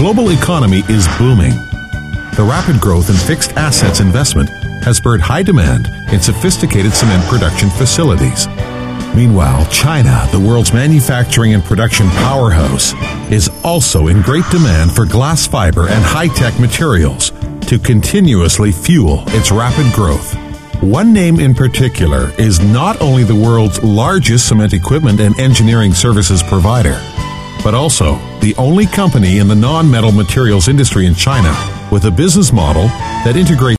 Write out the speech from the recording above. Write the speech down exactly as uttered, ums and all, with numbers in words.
global economy is booming. The rapid growth in fixed assets investment has spurred high demand in sophisticated cement production facilities. Meanwhile, China, the world's manufacturing and production powerhouse, is also in great demand for glass fiber and high-tech materials to continuously fuel its rapid growth. One name in particular is not only the world's largest cement equipment and engineering services provider, but also the only company in the non-metal materials industry in China with a business model that integrates